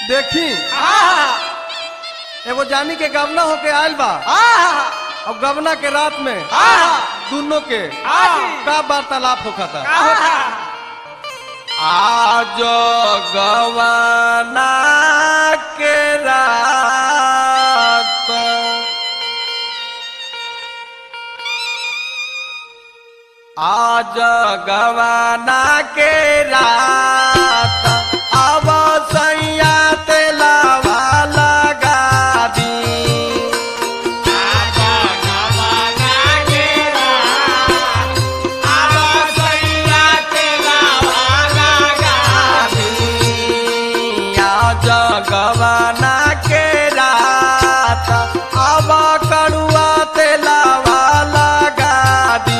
देखी एगो जानी के गवना होके आयल बा और गवना के रात में दोनों के का वार्तालाप होखा था। आज गवना के रात आज गवना के रात अब सैया तेलावा लगा दी। आज गवना के रात अब सैया तेलावा लगा दी। आज गवना के रात अब कड़ुआ तेलावा लगा दी।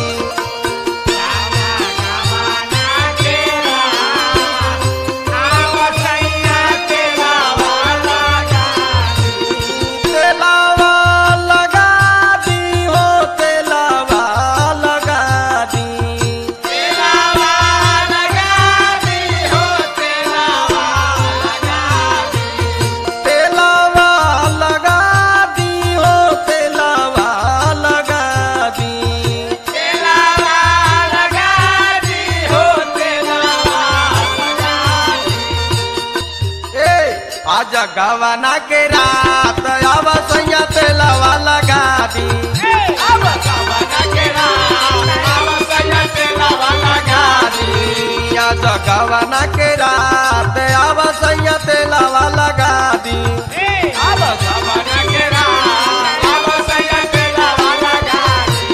आज गवना के रात अब सैया तेलावा लगा दी। अब गवना के रात अब सैया तेलावा लगा दी। आज गवना के रात अब सैया तेलावा लगा दी। अब गवना के रात अब सैया तेलावा लगा दी।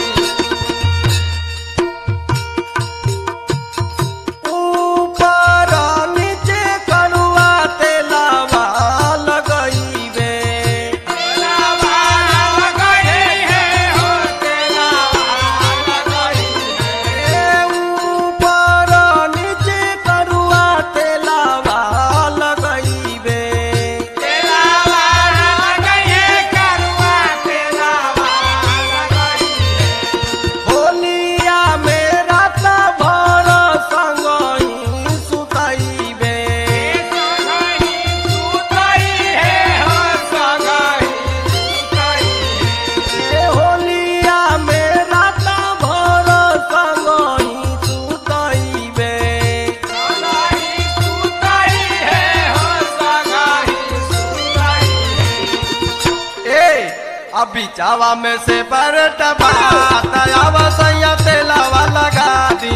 ऊपर नीचे कड़ुआ तेलावा लगइबे। तेलावा लगई है हो तेलावा लगई है। ऊपर नीचे कड़ुआ तेलावा लगइबे। तेलावा लगई है करुआ तेलावा लगई है। होलिया में रात भर संगही सुतइबे। संगहि सुतई है हो संगहि सुतई है। होलिया में रात भर संगही सुतइबे। संगहि सुतई है हो संगहि सुतई है। अभी चावा में से बरट बात अब सैया तेलावा लगा दी।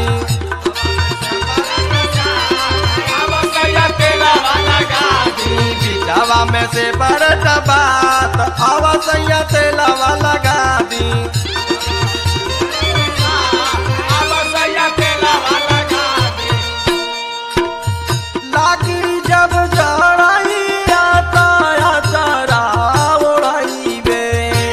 अब सैया तेलावा लगा दी। चावा में से बरट बात अब सैया तेलावा लगा दी। अब सैया तेलावा लगा दी। लागी जब जड़ाई आता चरा ओढ़ाइबे।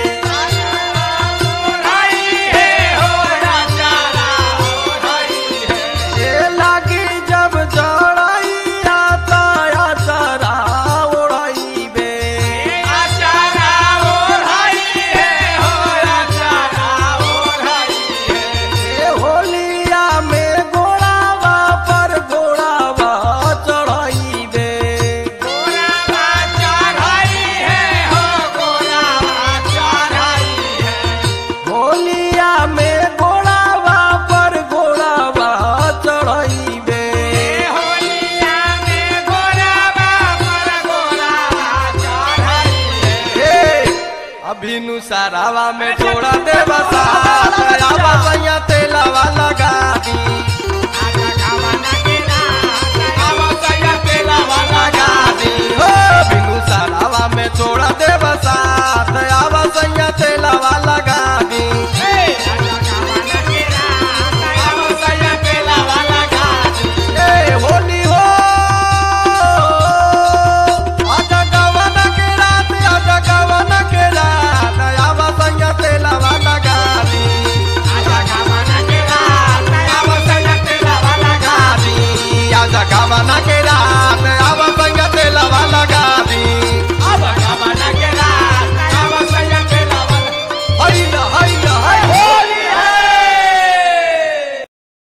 ओढ़ई है हो राजारा ओढ़ई है। लागी जब जड़ाई आता चरा ओढ़ाइबे। आचारा ओढ़ई है हो आचारा ओढ़ई है। होलिया में घोड़ावा पर घोड़ावा चढ़ाइबे। गोरावा चढ़ई है हो गोरावा चढ़ई है। होलिया में घोड़ावा पर घोड़ावा चढ़ाइबे। होलिया में गोरावा पर गोरावा चढ़ई है। अभी नुसारावा में जोड़ा देवा साथ अब सैया तेलावा लगा दी।